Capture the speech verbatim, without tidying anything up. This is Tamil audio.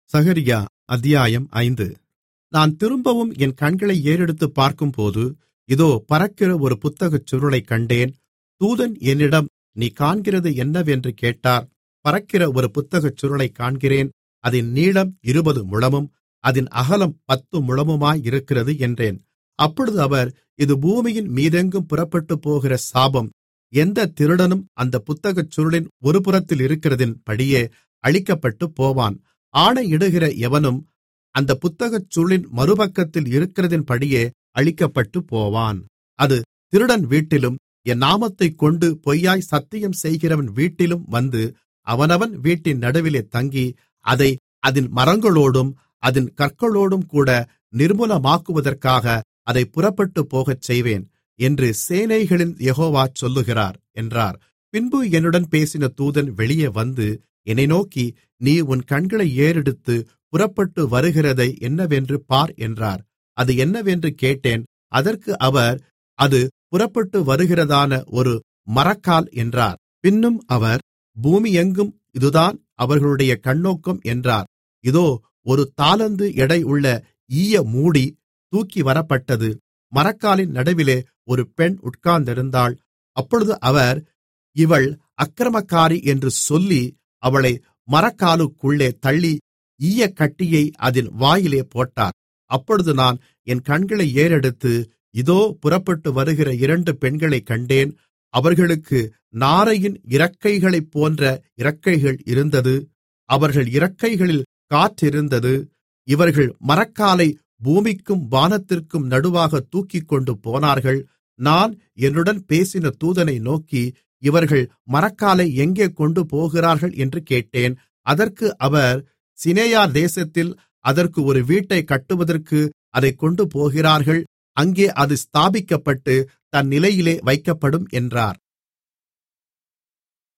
சகரியா அத்தியாயம் ஐந்து. நான் திரும்பவும் என் கண்களை ஏறெடுத்துப் பார்க்கும்போது, இதோ பறக்கிற ஒரு புத்தகச் சுருளைக் கண்டேன். தூதன் என்னிடம், நீ காண்கிறது என்னவென்று கேட்டார். பறக்கிற ஒரு புத்தகச் சுருளைக் காண்கிறேன். அதின் நீளம் இருபது முழமும் அதின் அகலம் பத்து முழமுமாயிருக்கிறது என்றேன். அப்பொழுது அவர், இது பூமியின் மீதெங்கும் புறப்பட்டுப்போகிற சாபம். எந்தத் திருடனும் அந்தப் புத்தகச் சுருளின் ஒரு புறத்தில் இருக்கிறதின்படியே அழிக்கப்பட்டுப் போவான். ஆணையிடுகிற எவனும் அந்தப் புத்தகச் சுருளின் மறுபக்கத்தில் இருக்கிறதின்படியே அழிக்கப்பட்டுப் போவான். அது திருடன் வீட்டிலும் என் நாமத்தைக் கொண்டு பொய்யாய் சத்தியம் செய்கிறவன் வீட்டிலும் வந்து அவனவன் வீட்டின் நடுவிலே தங்கி, அதை அதின் மரங்களோடும் அதின் கற்களோடும்கூட நிர்மூலமாக்குவதற்காக அதைப் புறப்பட்டுப் போகச் செய்வேன் என்று சேனைகளின் யெகோவா சொல்லுகிறார் என்றார். பின்பு என்னுடன் பேசின தூதன் வெளியே வந்து என்னை நோக்கி, நீ உன் கண்களை ஏறெடுத்து புறப்பட்டு வருகிறதை என்னவென்று பார் என்றார். அது என்னவென்று கேட்டேன். அதற்கு அவர், அது புறப்பட்டு வருகிறதான ஒரு மரக்கால் என்றார். பின்னும் அவர், பூமியெங்கும் இதுதான் அவர்களுடைய கண்ணோக்கம் என்றார். இதோ ஒரு தாலந்து எடை உள்ள ஈய மூடி தூக்கி வரப்பட்டது. மரக்காலின் நடுவிலே ஒரு பெண் உட்கார்ந்திருந்தாள். அப்பொழுது அவர், இவள் அக்கிரமக்காரி என்று சொல்லி அவளை மரக்காலுக்குள்ளே தள்ளி ஈயக்கட்டியை அதின் வாயிலே போட்டார். அப்பொழுது நான் என் கண்களை ஏறெடுத்து, இதோ புறப்பட்டு வருகிற இரண்டு பெண்களைக் கண்டேன். அவர்களுக்கு நாரையின் இறக்கைகளைப் போன்ற இறக்கைகள் இருந்தது. அவர்கள் இறக்கைகளில் காற்றிருந்தது. இவர்கள் மரக்காலை பூமிக்கும் வானத்திற்கும் நடுவாக தூக்கிக்கொண்டு போனார்கள். நான் என்னுடன் பேசின தூதனை நோக்கி, இவர்கள் மரக்காலை எங்கே கொண்டு போகிறார்கள் என்று கேட்டேன். அதற்கு அவர், சிநெயார் தேசத்தில் அதற்கு ஒரு வீட்டைக் கட்டுவதற்கு அதைக் கொண்டு போகிறார்கள். அங்கே அது ஸ்தாபிக்கப்பட்டு தன் நிலையிலே வைக்கப்படும் என்றார்.